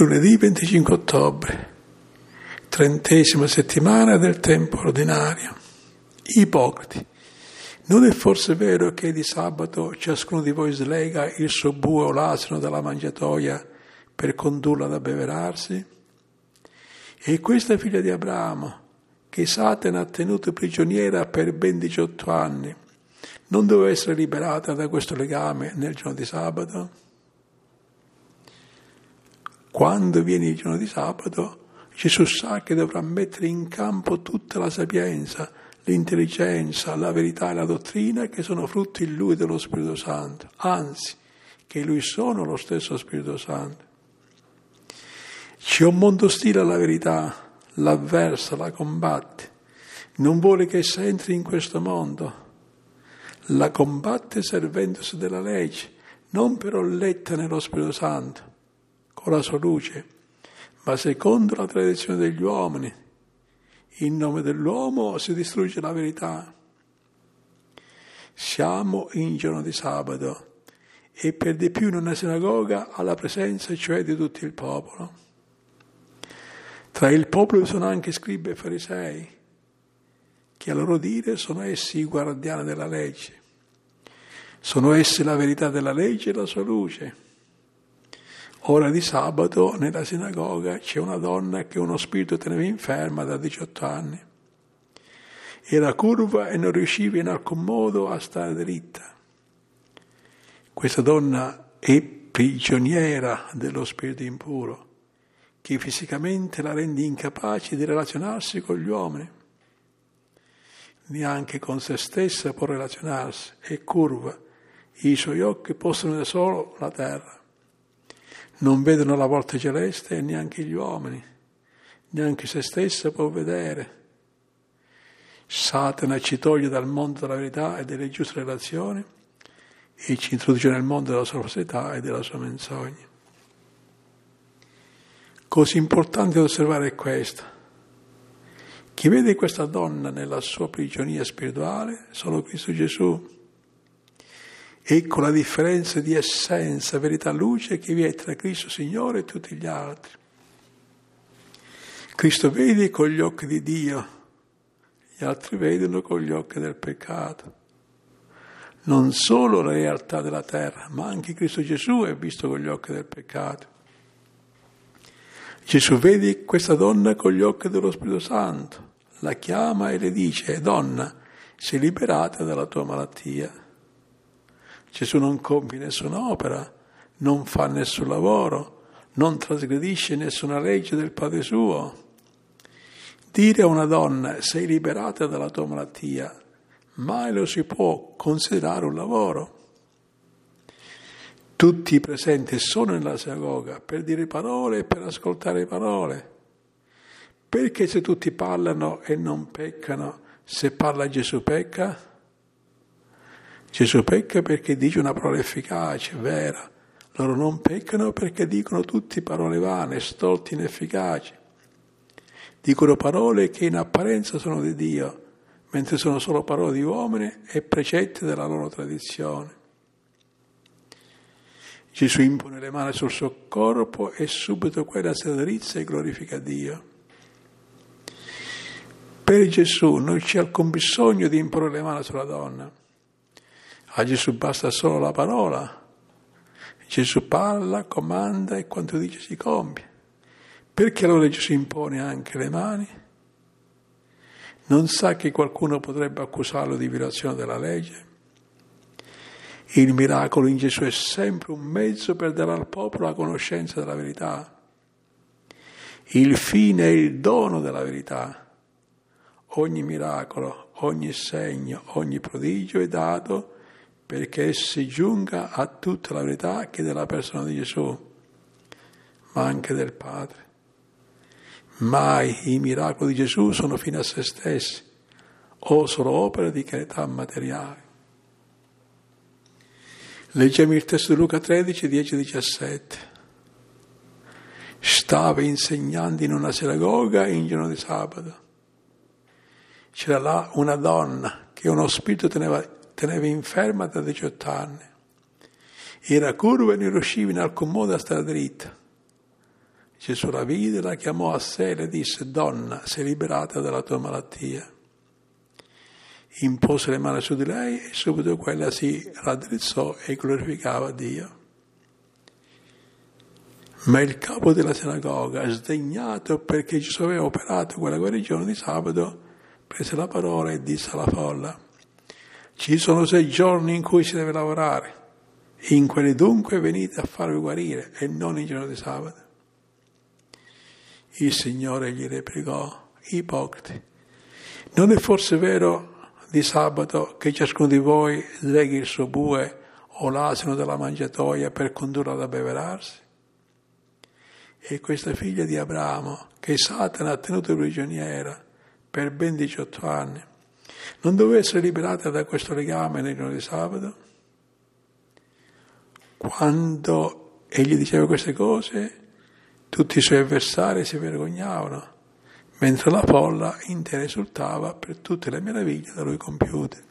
Lunedì 25 ottobre, 30ª settimana del tempo ordinario. Ipocriti, non è forse vero che di sabato ciascuno di voi slega il suo bue o l'asino dalla mangiatoia per condurlo ad abbeverarsi? E questa figlia di Abramo, che Satana ha tenuto prigioniera per ben 18 anni, non doveva essere liberata da questo legame nel giorno di sabato? Quando viene il giorno di sabato, Gesù sa che dovrà mettere in campo tutta la sapienza, l'intelligenza, la verità e la dottrina che sono frutto in Lui dello Spirito Santo, anzi, che in Lui sono lo stesso Spirito Santo. C'è un mondo ostile alla verità, l'avversa, la combatte, non vuole che essa entri in questo mondo, la combatte servendosi della legge, non però letta nello Spirito Santo, con la sua luce, ma secondo la tradizione degli uomini. In nome dell'uomo si distrugge la verità. Siamo in giorno di sabato e per di più in una sinagoga alla presenza cioè di tutto il popolo. Tra il popolo sono anche scribi e farisei, che a loro dire sono essi i guardiani della legge. Sono essi la verità della legge e la sua luce. Ora di sabato nella sinagoga c'è una donna che uno spirito teneva inferma da 18 anni. Era curva e non riusciva in alcun modo a stare dritta. Questa donna è prigioniera dello spirito impuro, che fisicamente la rende incapace di relazionarsi con gli uomini. Neanche con se stessa può relazionarsi, è curva, i suoi occhi possono vedere solo la terra. Non vedono la volta celeste e neanche gli uomini, neanche se stessa può vedere. Satana ci toglie dal mondo della verità e delle giuste relazioni e ci introduce nel mondo della sua falsità e della sua menzogna. Così importante da osservare è questo. Chi vede questa donna nella sua prigionia spirituale, solo Cristo Gesù. Ecco la differenza di essenza, verità, luce che vi è tra Cristo Signore e tutti gli altri. Cristo vede con gli occhi di Dio, gli altri vedono con gli occhi del peccato. Non solo la realtà della terra, ma anche Cristo Gesù è visto con gli occhi del peccato. Gesù vede questa donna con gli occhi dello Spirito Santo, la chiama e le dice: donna, sei liberata dalla tua malattia. Gesù non compie nessuna opera, non fa nessun lavoro, non trasgredisce nessuna legge del Padre suo. Dire a una donna sei liberata dalla tua malattia, mai lo si può considerare un lavoro. Tutti i presenti sono nella sinagoga per dire parole e per ascoltare parole. Perché se tutti parlano e non peccano, se parla Gesù pecca? Gesù pecca perché dice una parola efficace, vera. Loro non peccano perché dicono tutti parole vane, stolti, inefficaci. Dicono parole che in apparenza sono di Dio, mentre sono solo parole di uomini e precetti della loro tradizione. Gesù impone le mani sul suo corpo e subito quella si raddrizza e glorifica Dio. Per Gesù non c'è alcun bisogno di imporre le mani sulla donna. A Gesù basta solo la parola. Gesù parla, comanda e quanto dice si compie. Perché allora Gesù impone anche le mani? Non sa che qualcuno potrebbe accusarlo di violazione della legge? Il miracolo in Gesù è sempre un mezzo per dare al popolo la conoscenza della verità. Il fine è il dono della verità. Ogni miracolo, ogni segno, ogni prodigio è dato perché essi giunga a tutta la verità che è della persona di Gesù, ma anche del Padre. Mai i miracoli di Gesù sono fine a se stessi, o solo opere di carità materiale. Leggiamo il testo di Luca 13, 10-17. Stava insegnando in una sinagoga in giorno di sabato. C'era là una donna che uno spirito teneva inferma da 18 anni. Era curva e non riusciva in alcun modo a stare dritta. Gesù la vide, la chiamò a sé e le disse: donna, sei liberata dalla tua malattia. Impose le mani su di lei e subito quella si raddrizzò e glorificava Dio. Ma il capo della sinagoga, sdegnato perché Gesù aveva operato quella guarigione di sabato, prese la parola e disse alla folla: ci sono 6 giorni in cui si deve lavorare, in quelli dunque venite a farvi guarire e non il giorno di sabato. Il Signore gli replicò: ipocriti, non è forse vero di sabato che ciascuno di voi sleghi il suo bue o l'asino dalla mangiatoia per condurlo ad abbeverarsi? E questa figlia di Abramo, che Satana ha tenuto prigioniera per ben 18 anni, non doveva essere liberata da questo legame nel giorno di sabato? Quando egli diceva queste cose, tutti i suoi avversari si vergognavano, mentre la folla intera esultava per tutte le meraviglie da lui compiute.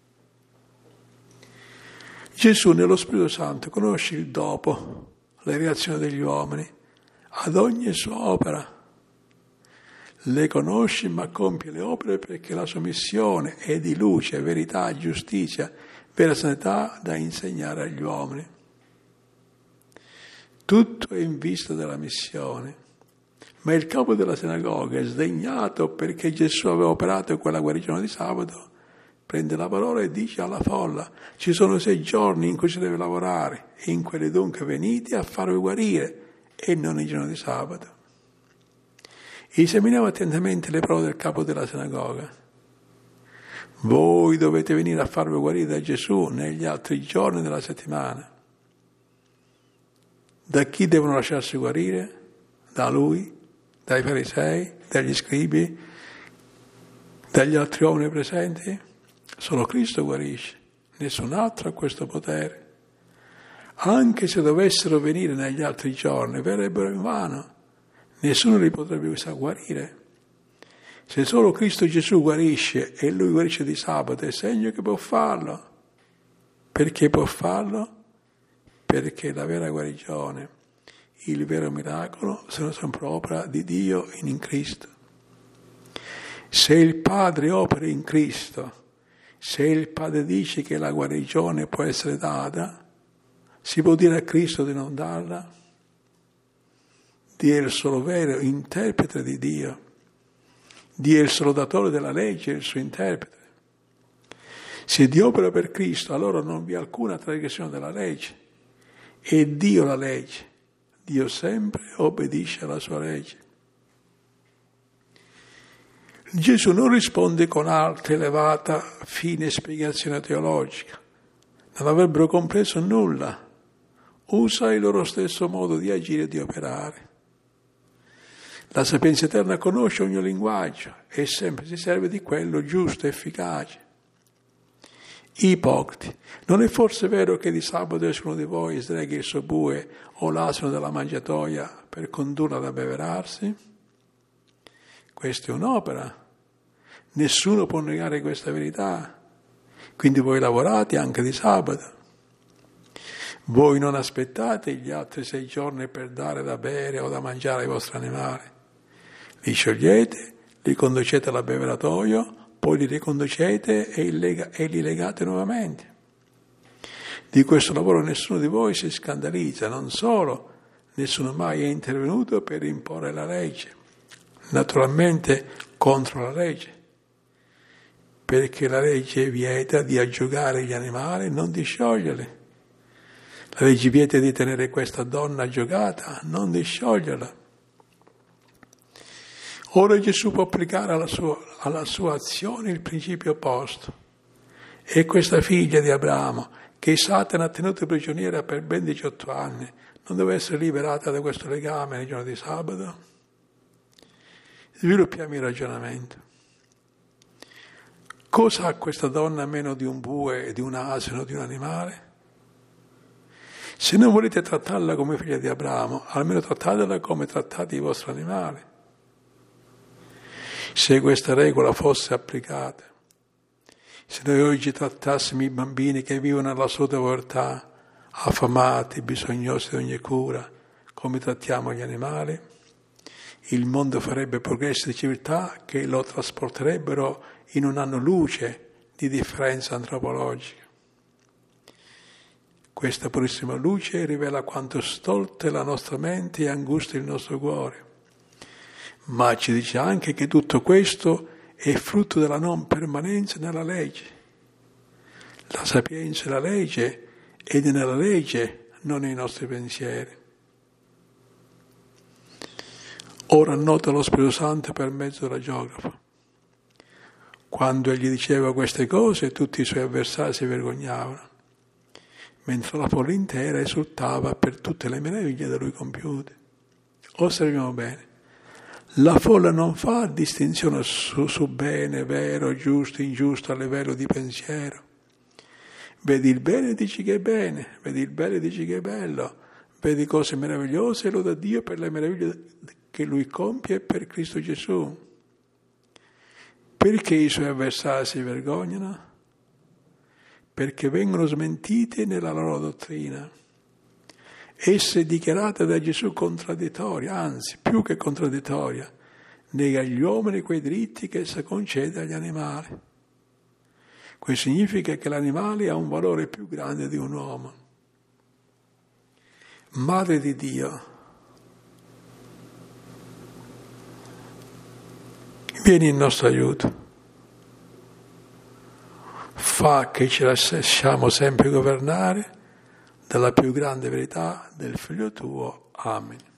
Gesù nello Spirito Santo conosce il dopo, le reazioni degli uomini, ad ogni sua opera. Le conosce ma compie le opere perché la sua missione è di luce, verità, giustizia, vera sanità da insegnare agli uomini. Tutto è in vista della missione. Ma il capo della sinagoga, sdegnato perché Gesù aveva operato quella guarigione di sabato, prende la parola e dice alla folla: ci sono 6 giorni in cui si deve lavorare, e in quelli dunque venite a farvi guarire, e non il giorno di sabato. Esaminava attentamente le parole del capo della sinagoga. Voi dovete venire a farvi guarire da Gesù negli altri giorni della settimana. Da chi devono lasciarsi guarire? Da lui? Dai farisei? Dagli scribi? Dagli altri uomini presenti? Solo Cristo guarisce, nessun altro ha questo potere. Anche se dovessero venire negli altri giorni, verrebbero in vano. Nessuno li potrebbe guarire. Se solo Cristo Gesù guarisce e Lui guarisce di sabato, è segno che può farlo. Perché può farlo? Perché la vera guarigione, il vero miracolo, sono sempre opera di Dio in Cristo. Se il Padre opera in Cristo, se il Padre dice che la guarigione può essere data, si può dire a Cristo di non darla? Dio è il solo vero interprete di Dio. Dio è il solo datore della legge, è il suo interprete. Se Dio opera per Cristo, allora non vi è alcuna trasgressione della legge. È Dio la legge. Dio sempre obbedisce alla sua legge. Gesù non risponde con alta, elevata, fine spiegazione teologica. Non avrebbero compreso nulla. Usa il loro stesso modo di agire e di operare. La sapienza eterna conosce ogni linguaggio e sempre si serve di quello giusto e efficace. Ipocriti, non è forse vero che di sabato nessuno di voi sleghi il suo bue o l'asino della mangiatoia per condurlo ad abbeverarsi? Questa è un'opera. Nessuno può negare questa verità. Quindi voi lavorate anche di sabato. Voi non aspettate gli altri 6 giorni per dare da bere o da mangiare ai vostri animali. Li sciogliete, li conducete all'abbeveratoio, poi li riconducete e li legate nuovamente. Di questo lavoro nessuno di voi si scandalizza, non solo, nessuno mai è intervenuto per imporre la legge, naturalmente contro la legge, perché la legge vieta di aggiogare gli animali, non di scioglierli. La legge vieta di tenere questa donna aggiogata, non di scioglierla. Ora Gesù può applicare alla sua azione il principio opposto. E questa figlia di Abramo, che Satana ha tenuto prigioniera per ben 18 anni, non deve essere liberata da questo legame nel giorno di sabato? Sviluppiamo il ragionamento. Cosa ha questa donna a meno di un bue, di un asino, di un animale? Se non volete trattarla come figlia di Abramo, almeno trattatela come trattate i vostri animali. Se questa regola fosse applicata, se noi oggi trattassimo i bambini che vivono nell'assoluta povertà, affamati, bisognosi di ogni cura, come trattiamo gli animali, il mondo farebbe progressi di civiltà che lo trasporterebbero in un anno luce di differenza antropologica. Questa purissima luce rivela quanto stolta è la nostra mente e angustia il nostro cuore. Ma ci dice anche che tutto questo è frutto della non permanenza nella legge. La sapienza e la legge è nella legge, non nei nostri pensieri. Ora nota lo Spirito Santo per mezzo della geografa. Quando egli diceva queste cose, tutti i suoi avversari si vergognavano, mentre la folla intera esultava per tutte le meraviglie da lui compiute. Osserviamo bene. La folla non fa distinzione su bene, vero, giusto, ingiusto a livello di pensiero. Vedi il bene e dici che è bene, vedi il bello e dici che è bello, vedi cose meravigliose e loda Dio per le meraviglie che Lui compie per Cristo Gesù. Perché i suoi avversari si vergognano? Perché vengono smentiti nella loro dottrina. Essa è dichiarata da Gesù contraddittoria, anzi, più che contraddittoria, nega agli uomini quei diritti che essa concede agli animali. Questo significa che l'animale ha un valore più grande di un uomo. Madre di Dio, vieni in nostro aiuto. Fa che ci lasciamo sempre governare dalla più grande verità del Figlio tuo. Amen.